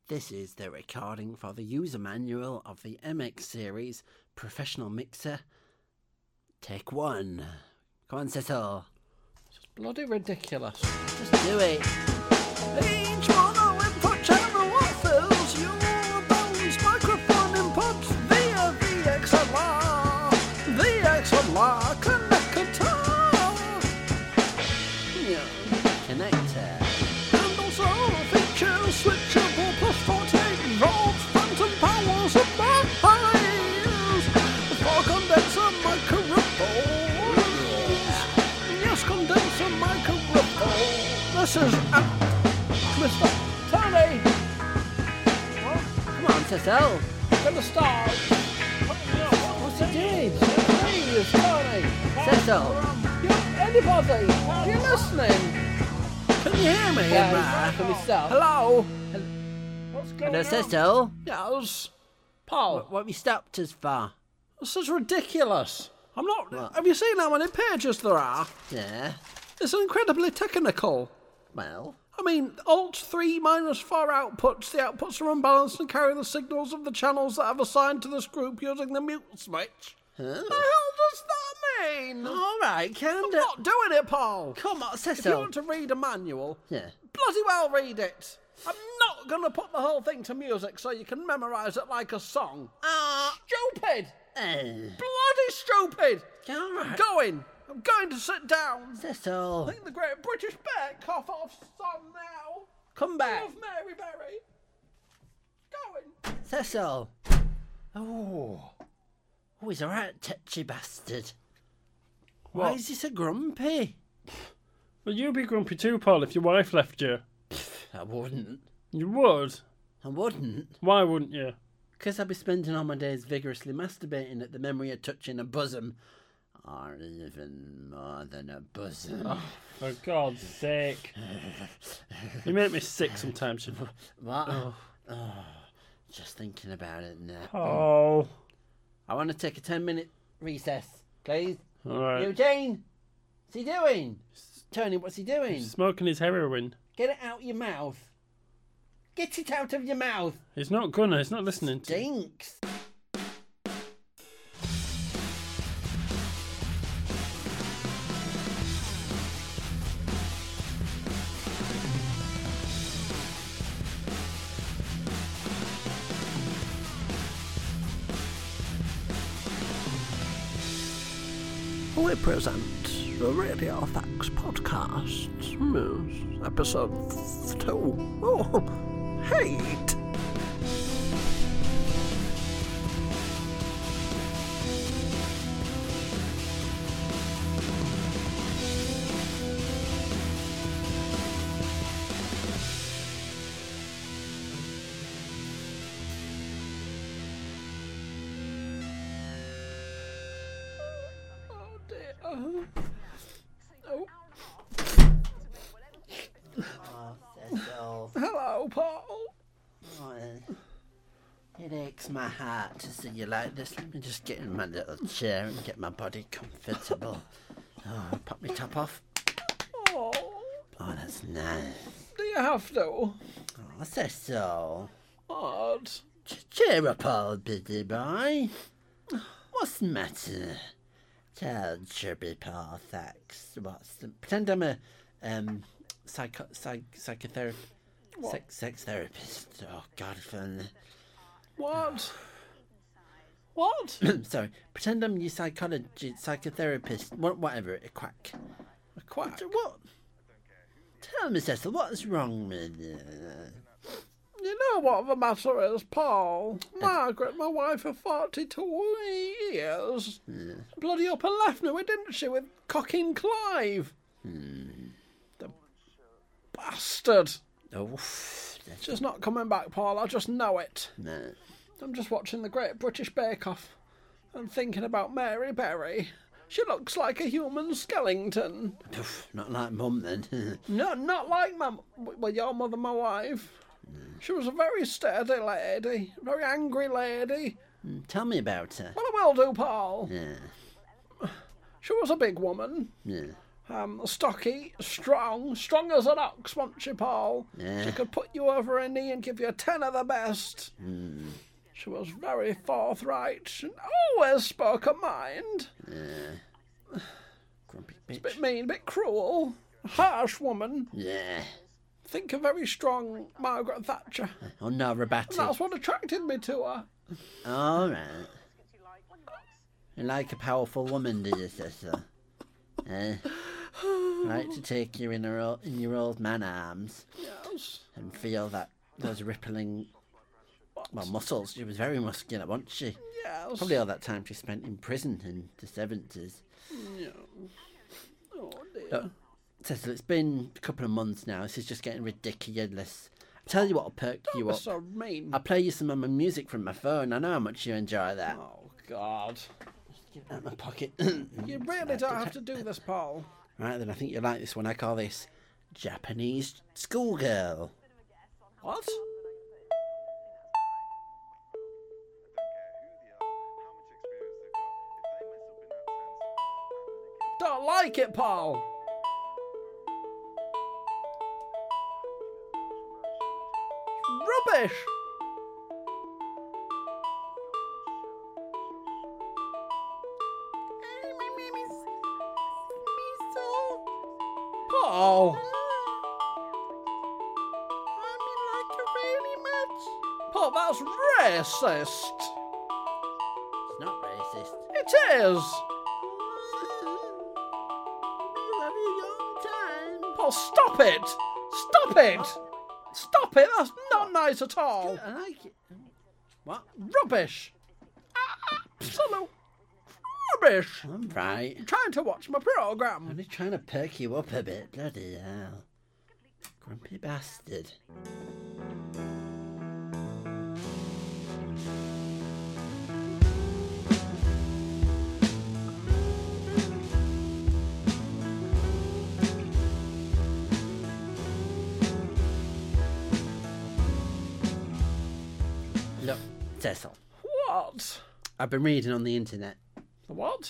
This is the recording for the user manual of the MX series Professional Mixer. Take 1. Come on, Cecil. It's just bloody ridiculous. Just do it. Each mono input channel offers you a balanced microphone inputs via the XLR. The XLR connector. Connector. And also features switchable plus 14 volts phantom power supplies for condenser microphones. Yes, condenser microphones. This is Mr. Tony. Come on, Cecil. Gonna start. What's he doing? Please, Tony. Cecil. Anybody? Are you listening? Can you hear me? Can we start? Hello? What's going Hello, on? Cecil. Yes. Paul, What have you stopped us for? this is ridiculous. I'm not... What? Have you seen how many pages there are? Yeah. It's incredibly technical. Well, I mean, Alt 3 minus 4 outputs. The outputs are unbalanced and carry the signals of the channels that I've assigned to this group using the mute switch. huh? The hell does that mean? All right, calm I'm down. not doing it, Paul. Come on, If you Cecil. want to read a manual, Yeah. bloody well read it. I'm not going to put the whole thing to music so you can memorise it like a song. Stupid! Bloody stupid! All right. I'm going to sit down. Cecil. I think the Great British Bear cough off song now. Come I back. love Mary Berry. Going. Cecil. Oh, he's a right tetchy bastard. Why What? is he so grumpy? Well, you'd be grumpy too, Paul, if your wife left you. I wouldn't. You would? I wouldn't. Why wouldn't you? Because I'd be spending all my days vigorously masturbating at the memory of touching a bosom. Or even more than a bosom. For God's sake. You make me sick sometimes. What? Oh, just thinking about it now. Oh. I want to take a 10-minute recess, please. Alright. Eugene! What's he doing? Tony, what's he doing? Smoking his heroin. Get it out your mouth. Get it out of your mouth. He's not gonna, he's not listening to you. Stinks. We present the Radio Facts Podcast. Yes, episode 2. Oh, hate. Oh dear. Oh. Cecil. Hello, Paul. Oh, it aches my heart to see you like this. Let me just get in my little chair and get my body comfortable. Oh, pop my top off. Oh, Oh, that's nice. do you have to? Oh, Cecil. Odd. Cheer up, old busy boy. What's the matter? Tell chubby Paul facts. Pretend I'm a psychotherapist. What? Sex therapist. Oh God, fun. What? What? Sorry. Pretend I'm your psychotherapist. Whatever. A quack. A quack? What? Tell me, Cecil, what's wrong with you? You know what the matter is, Paul? Margaret, my wife of 42 years, bloody up and left me, didn't she, with Cocking Clive? The bastard. Oh, She's not coming back, Paul, I just know it. no. I'm just watching the Great British Bake Off and thinking about Mary Berry. She looks like a human skeleton. Not like Mum, then. No, not like your mother, my wife. She was a very sturdy lady, very angry lady. Tell me about her. Well, I will do, Paul. Yeah. She was a big woman. Yeah. Stocky, strong as an ox, wasn't she, Paul? Yeah. She could put you over her knee and give you 10 of the best. She was very forthright and always spoke her mind. Grumpy A bitch. bit mean, a bit cruel. A harsh woman. Yeah. Think a very strong Margaret Thatcher. Oh no, Rabatti. That's what attracted me to her. All right. You like a powerful woman, do you, Cecil? Like to take you in your old man arms Yes. and feel those rippling, muscles. She was very muscular, wasn't she? Yes. Probably all that time she spent in prison in the 70s. Yeah. Oh dear. Look, Cecil, it's been a couple of months now. This is just getting ridiculous. I'll tell you what'll perk you That was up. so mean. I'll play you some of my music from my phone. I know how much you enjoy that. Oh God. Get it out of my pocket. You really don't have to do this, Paul. Right then, I think you'll like this one. I call this Japanese Schoolgirl. What? Don't like it, Paul. Rubbish. Paul. Paul, that's racist. It's not racist. It is. Paul, stop it. Stop it. Stop it. That's not nice at all. I like it. What? Rubbish. Absolute rubbish. I'm right. I'm trying to watch my programme. Only trying to perk you up a bit. Bloody hell. Grumpy bastard. Look, Cecil, What? I've been reading on the internet What?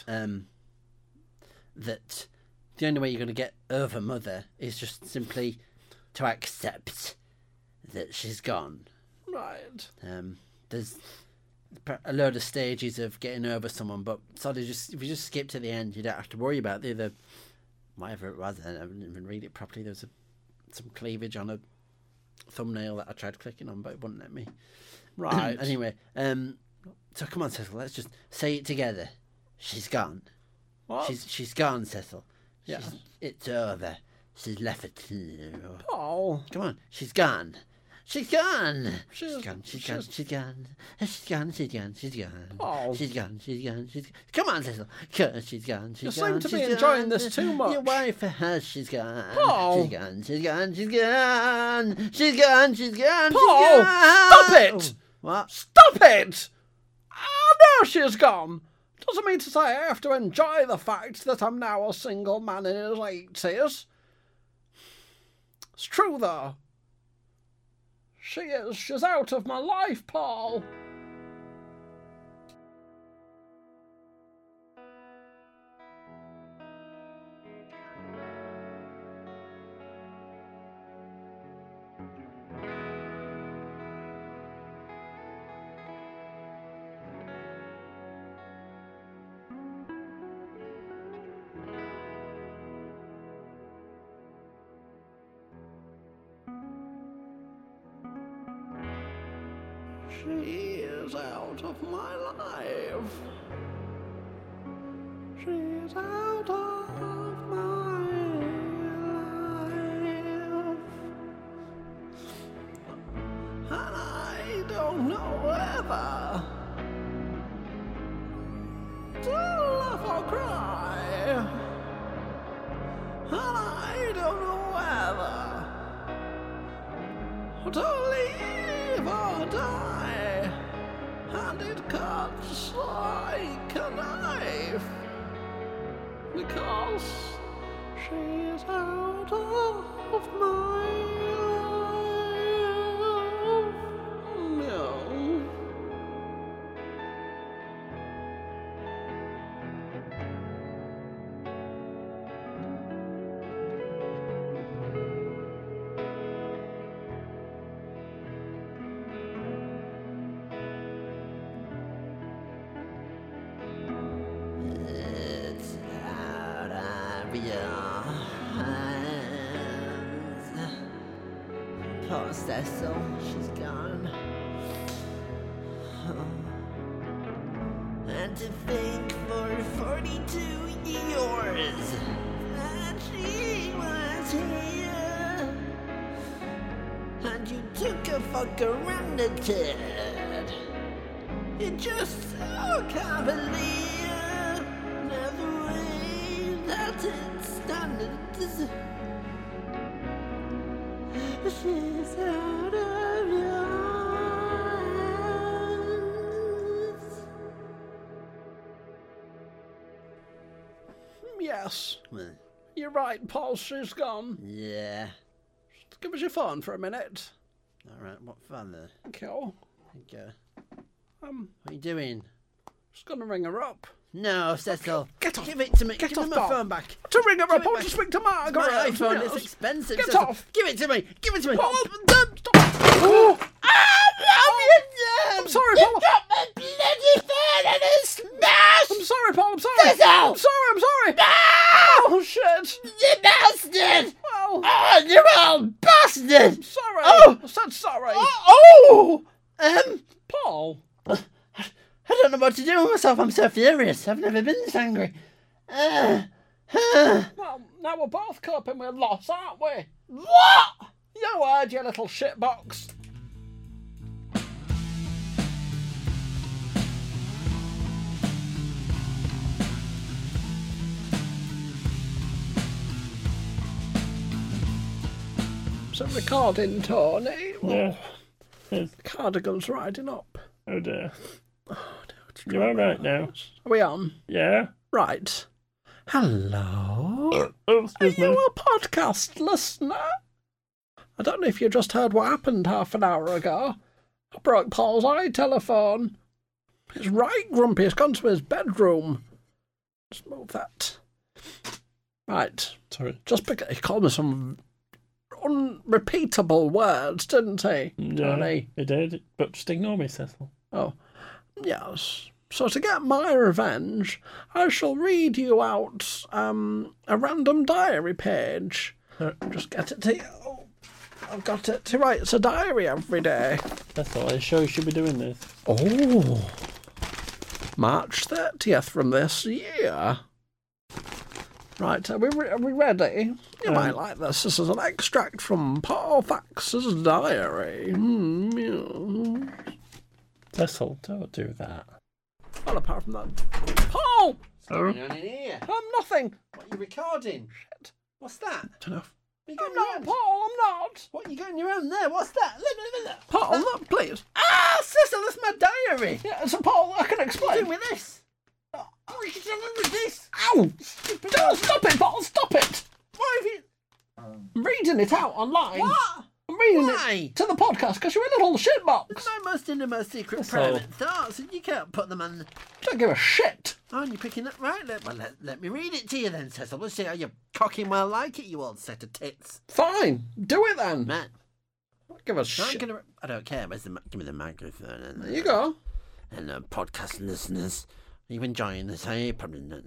that the only way you're going to get over Mother is just simply to accept that she's gone. Right. There's a load of stages of getting over someone, but sort of just if you just skip to the end, you don't have to worry about the other, whatever it was. I didn't even read it properly. There was some cleavage on a thumbnail that I tried clicking on, but it wouldn't let me. Right. Anyway, so come on, Cecil, let's just say it together. She's gone. What? She's gone, Cecil. Yeah. It's over. She's left it to you. Paul. Come on, she's gone. She's gone. She's- She's gone. She's she's- gone. She's gone. She's gone. She's gone. She's gone. Oh. She's gone. She's gone. She's. Come on, Cecil. She's gone. She's You seem gone. to she's be enjoying gone. this too much. Your wife has. She's gone. Paul. She's gone. She's gone. She's gone. She's gone. She's gone. Paul, She's gone. stop it. What? Stop it! I know she's gone. Doesn't mean to say I have to enjoy the fact that I'm now a single man in his 80s. It's true, though. She is. She's out of my life, Paul. She is out of my life. She's out of my life. And I don't know whether to laugh or cry. And I don't know whether to live or die. And it cuts like a knife, because she's out of my life. No. Poor Cecil, she's gone. And to think for 42 years that she was here, and you took her for granted. You just so cavalier, now the way that it's standing. She's out of your hands. Yes, Well, you're right, Paul. She's gone. yeah. Give us your phone for a minute. Alright, what further? Thank you. Thank you. What What are you doing? just gonna ring her up. No, Cecil. Get off. Give it to me. Get Give off, me my Paul. phone back. To ring her up, it I want back. to speak to Margaret. My iPhone Yes. is expensive. Get Cecil. off. Give it to me. Give it to me. Paul, Don't stop. Oh, I'm sorry, Paul. got my bloody phone and it's smashed. I'm sorry, Paul. I'm sorry. Cecil. I'm sorry. I'm sorry. No! Oh shit. You bastard! Well, Oh, you old bastard! sorry. Oh. I said sorry. Oh! Paul. I don't know what to do with myself. I'm so furious. I've never been this angry. Well, now we're both coping with loss, aren't we? What? You heard, you little shitbox. Is it recording, Tony? Yeah. Yes. Cardigan's riding up. Oh dear. It's You all right now? Are we on? Yeah. Right. Hello. Oh, Are excuse you me. a podcast listener? I don't know if you just heard what happened half an hour ago. I broke Paul's iTelephone. He's right grumpy. He's gone to his bedroom. Just move that. Right. Sorry. Just because he called me some unrepeatable words, didn't he? Yeah, Tony? he did. But just ignore me, Cecil. Oh, yes. So to get my revenge, I shall read you out a random diary page. Just get it to you. Oh, I've got it to write. It's a diary every day. Cecil, are you sure you should be doing this? Oh, March 30th from this year. Right, are we ready? You might like this. This is an extract from Paul Fax's diary. Yeah. Cecil, don't do that. Well, apart from that, Paul! Oh. Going on in here? Nothing. What are you recording? Shit. What's that? Don't know. What are you I'm going not, around? Paul, I'm not. What are you going around there? What's that? Look. Paul, look, please. Ah, Cecil, that's my diary. Yeah, so Paul, I can What are you explain. doing with this? What are you doing with this? Ow! Don't stop it, Paul, stop it! Why have you... I'm reading it out online. What? I'm reading Why? it to the podcast because you're a little shitbox. It's my most innermost secret That's private thoughts, and you can't put them on... Don't give a shit. Oh, and you're picking up... Right, let me read it to you then, Cecil. We'll see how you cocking well like it, you old set of tits. Fine, do it then. Man, Don't give a I'm shit. gonna... I don't care. Give me the microphone. And, There you go. And podcast listeners, are you enjoying this? Hey, probably not.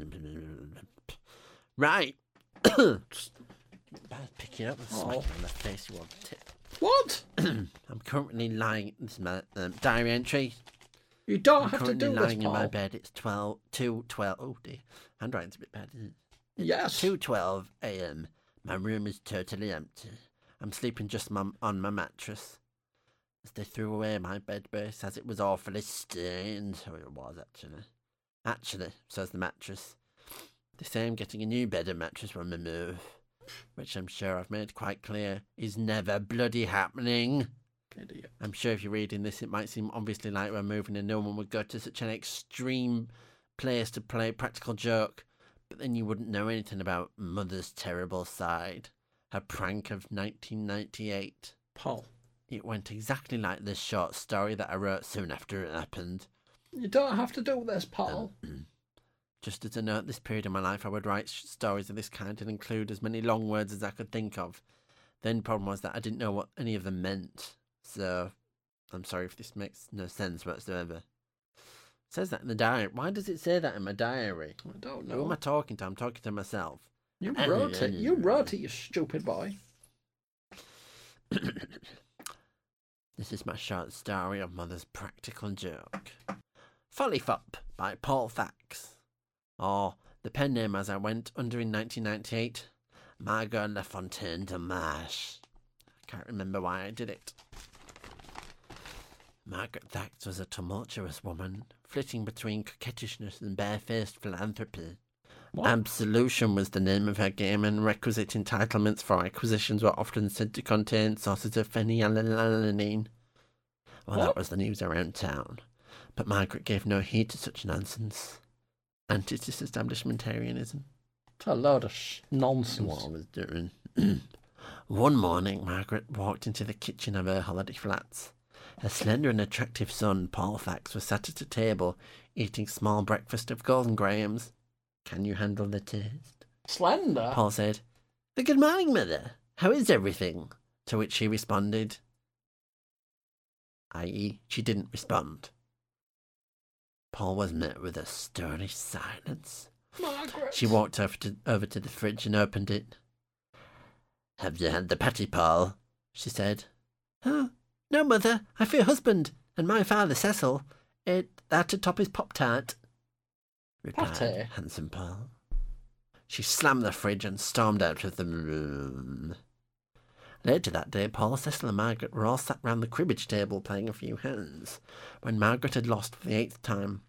Right. Just pick it up and smack it in the face, you old tit. What? I'm currently lying... This is my diary entry. You don't I'm have to currently do this, lying in my Paul. bed. It's 2:12. Oh dear, handwriting's a bit bad, isn't it? Yes. 2:12 a.m. My room is totally empty. I'm sleeping just on my mattress. As they threw away my bed base, as it was awfully stained. Oh, it was actually. Actually, says the mattress. They say I'm getting a new bed and mattress when we move, which I'm sure I've made quite clear is never bloody happening. Idiot. I'm sure if you're reading this, it might seem obviously like we're moving and no one would go to such an extreme place to play practical joke. But then you wouldn't know anything about Mother's terrible side. Her prank of 1998. Paul, It went exactly like this short story that I wrote soon after it happened. you don't have to do this, Paul. Just as a note, this period of my life, I would write stories of this kind and include as many long words as I could think of. The only problem was that I didn't know what any of them meant. So, I'm sorry if this makes no sense whatsoever. It says that in the diary. Why does it say that in my diary? I don't Who am know. I talking to? I'm talking to myself. You wrote it. You wrote it, you stupid boy. This is my short story of Mother's practical joke. Follyfop by Paul Fax. Or the pen name as I went under in 1998, Margot Lafontaine de Marche. I can't remember why I did it. Margaret Thax was a tumultuous woman, flitting between coquettishness and barefaced philanthropy. What? Absolution was the name of her game, and requisite entitlements for acquisitions were often said to contain sources of phenylalanine. Well, that was the news around town. But Margaret gave no heed to such nonsense. Anti-disestablishmentarianism. It's a load of nonsense. What I was doing. One morning, Margaret walked into the kitchen of her holiday flats. Her slender and attractive son, Paul Fax, was sat at a table, eating small breakfast of Golden Grahams. Can you handle the taste? Slender? Paul said, Good morning, Mother. How is everything? To which she responded, i.e., she didn't respond. Paul was met with a stony silence. Margaret. She walked over to the fridge and opened it. Have you had the patty, Paul? She said. Oh, no, Mother. I for your husband and my father, Cecil. That atop his Pop-Tart. Replied Patty? handsome Paul. She slammed the fridge and stormed out of the room. Later that day, Paul, Cecil and Margaret were all sat round the cribbage table playing a few hands. When Margaret had lost for the 8th time,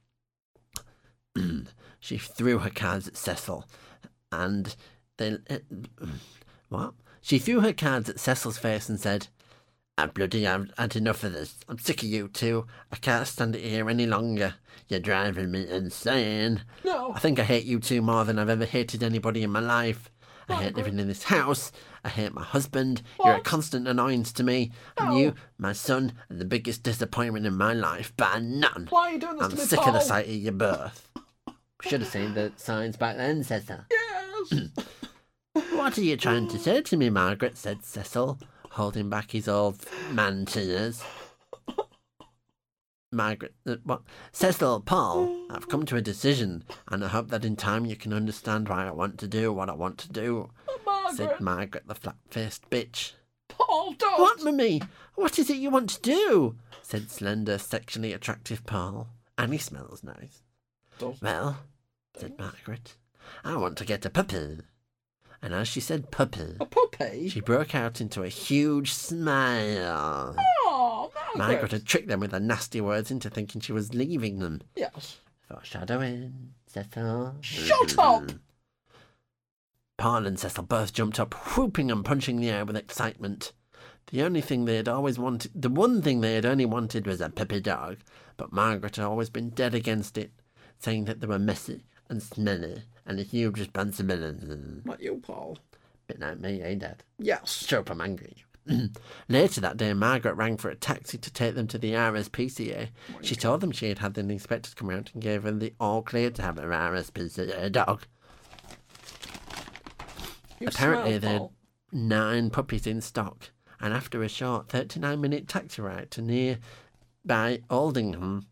she threw her cards at Cecil, and what? She threw her cards at Cecil's face and said, I've had enough of this. I'm sick of you two. I can't stand it here any longer. You're driving me insane. No. I think I hate you two more than I've ever hated anybody in my life. I hate living in this house. I hate my husband. You're a constant annoyance to me. And you, my son, are the biggest disappointment in my life, bar none. Why are you doing this I'm to me, sick Paul? of the sight of your birth. Should have seen the signs back then, Cecil. Yes. What are you trying to say to me, Margaret? Said Cecil, holding back his old man tears. Margaret, what? Cecil, Paul, I've come to a decision, and I hope that in time you can understand why I want to do what I want to do, said Margaret. Margaret, the flat-faced bitch. Paul, don't. What, Mummy? What is it you want to do? Said slender, sexually attractive Paul. And he smells nice. Does. Well, said Margaret, I want to get a puppy. And as she said puppy, A puppy? she broke out into a huge smile. Oh, Margaret. Margaret had tricked them with her nasty words into thinking she was leaving them. Yes. Foreshadowing, Cecil. Shut up! Paul and Cecil both jumped up, whooping and punching the air with excitement. The one thing they had only wanted was a puppy dog, but Margaret had always been dead against it, saying that they were messy and smelly and a huge responsibility. Not you, Paul. Bit like me, eh, Dad? Yes. Sure, I'm angry. Later that day, Margaret rang for a taxi to take them to the RSPCA. She told them she had had the inspectors come round and gave her the all clear to have her RSPCA dog. You Apparently, smell, they had Paul. 9 puppies in stock, and after a short 39-minute taxi ride to nearby Aldingham,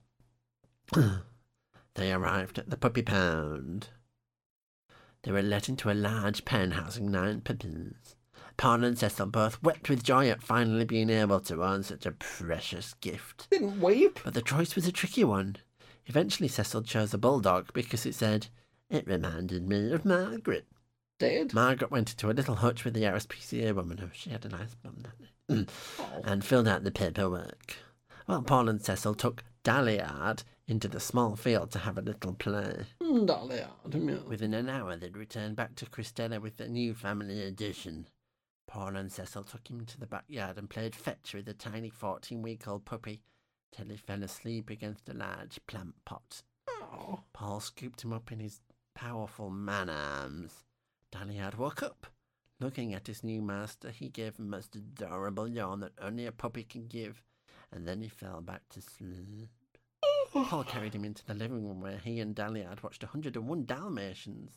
they arrived at the puppy pound. They were let into a large pen housing 9 puppies. Paul and Cecil both wept with joy at finally being able to own such a precious gift. Didn't weep. But the choice was a tricky one. Eventually Cecil chose a bulldog because it said, it reminded me of Margaret. Did? Margaret went into a little hutch with the RSPCA woman, oh, she had a nice blonde, Oh. and filled out the paperwork. Well, Paul and Cecil took Dalliard into the small field to have a little play. Dolly, Within an hour, they'd returned back to Christella with the new family addition. Paul and Cecil took him to the backyard and played fetch with the tiny 14-week-old puppy till he fell asleep against a large plant pot. Oh. Paul scooped him up in his powerful man-arms. Dalliard woke up. Looking at his new master, he gave a most adorable yawn that only a puppy can give, and then he fell back to sleep. Paul carried him into the living room where he and Dalliard watched 101 Dalmatians.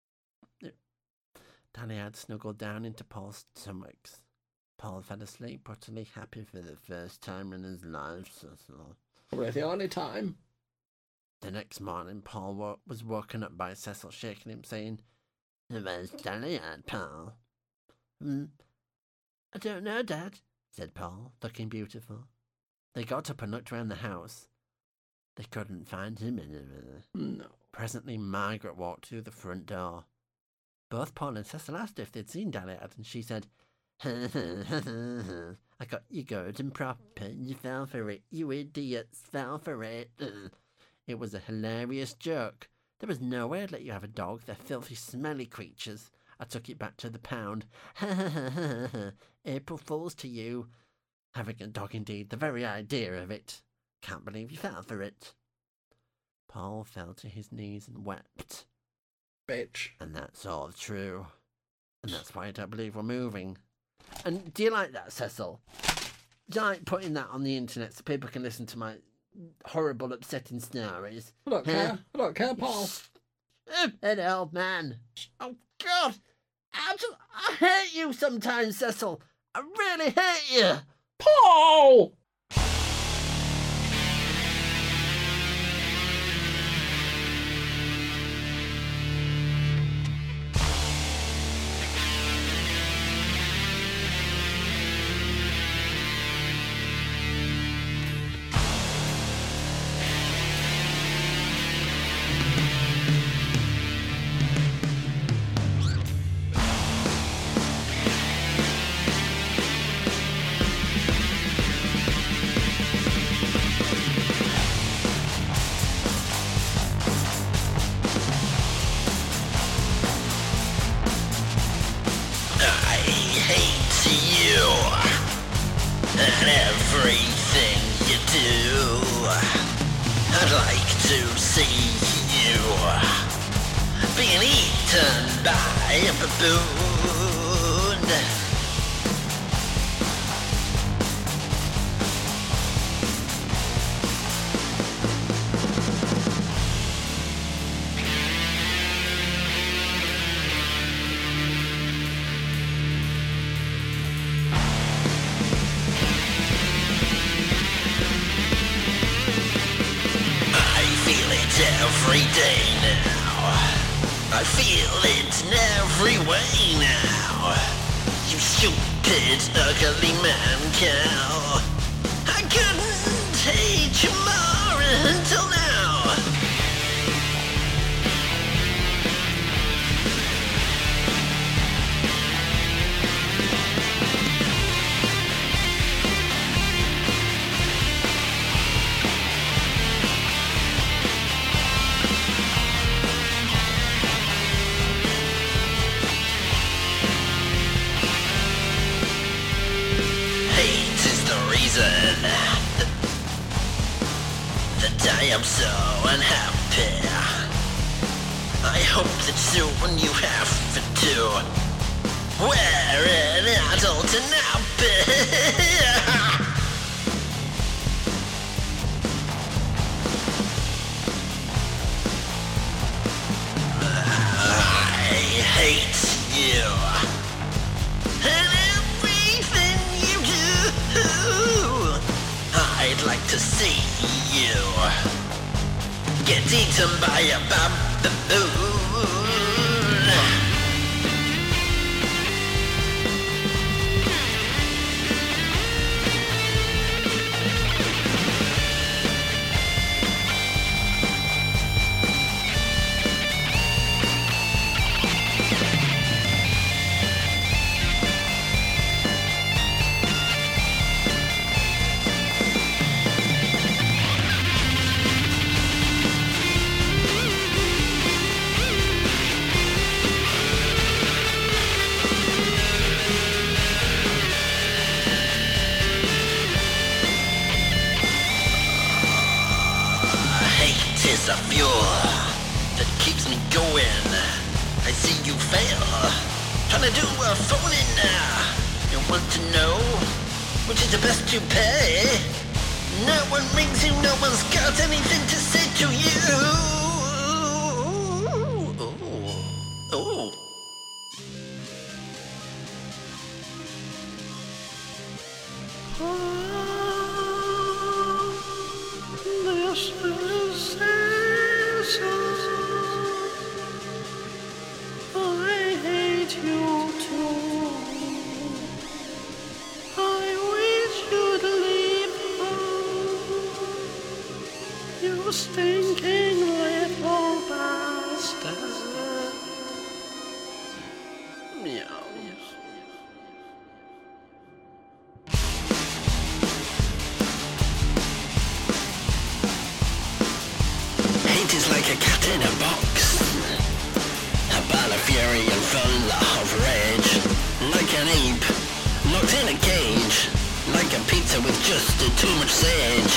Dalliard snuggled down into Paul's stomachs. Paul fell asleep, utterly happy for the first time in his life, Cecil. Probably the only time. The next morning, Paul was woken up by Cecil shaking him, saying, "Where's Dalliard, Paul?" I don't know, Dad," said Paul, looking beautiful. They got up and looked round the house. They couldn't find him anywhere. No. Presently, Margaret walked through the front door. Both Paul and Cecil asked her if they'd seen Daliad, and she said, I got you good and proper, you fell for it, you idiots, fell for it. It was a hilarious joke. There was no way I'd let you have a dog, they're filthy, smelly creatures. I took it back to the pound. April Fools to you. Having a dog indeed, the very idea of it. Can't believe you fell for it. Paul fell to his knees and wept. Bitch. And that's all true. And that's why I don't believe we're moving. And do you like that, Cecil? Do you like putting that on the internet so people can listen to my horrible, upsetting stories? I don't care. I don't care, Paul. An old man. Oh, God. I hate you sometimes, Cecil. I really hate you. Paul! And everything you do, I'd like to see you being eaten by a baboon. Every day now, I feel it in every way now. You stupid, ugly man cow. I couldn't hate you more until now. That I am so unhappy. I hope that soon you have to wear an adult nappy. I hate you and everything you do. I'd like to see you get eaten by a baboon. Is a fuel that keeps me going. I see you fail, trying to do a phone in now. You want to know which is the best to pay? No one rings you, no one's got anything to say to you. Oh. This is I hate you too. I wish you'd leave stinking little bastard. Meow. Hate is like a cat in a box, a ball of fury and full of rage. Like an ape, locked in a cage, like a pizza with just too much sage.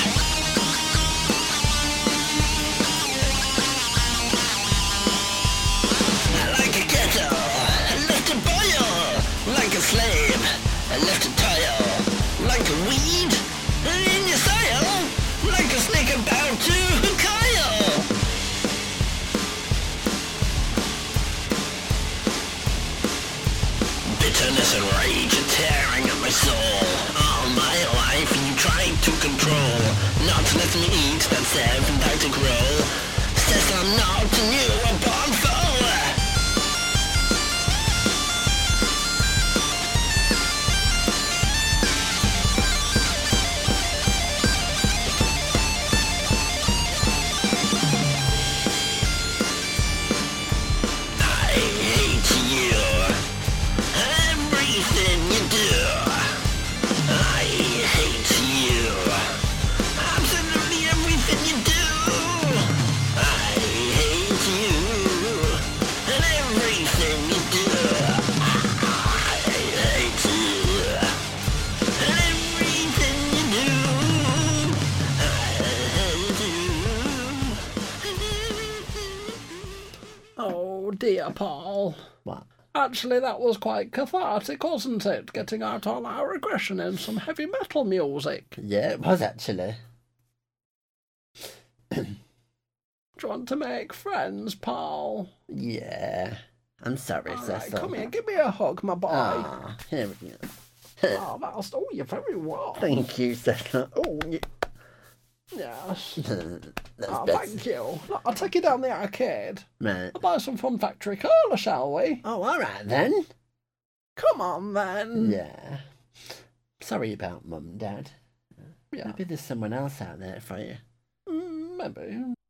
Like a kettle, left to boil, like a slave, left to toil, like a weed in your soil, like a snake about to coil. Bitterness and rage are tearing at my soul. All my life you tried to control, not to let me eat that self-indicted roll. Says I'm not a newborn foe. I hate you. Everything you do. I hate you. Absolutely everything you do. I hate you. And everything you do. I hate you. And everything you do. I hate you. And everything. Oh dear, Paul. What? Actually, that was quite cathartic, wasn't it? Getting out all our aggression in some heavy metal music. Yeah, it was actually. Do you want to make friends, Paul? Yeah. I'm sorry, All right, Cecil. come here, give me a hug, my boy. Ah, here we go. Oh, that's... Oh, you're very warm. Thank you, Cecil. Oh, Yes. that's Oh, better. thank you. Look, I'll take you down the arcade. Right. I'll buy some Fun Factory Cola, shall we? Oh, all right then. Come on, then. Yeah. Sorry about Mum, Dad. Yeah. Maybe there's someone else out there for you. Maybe.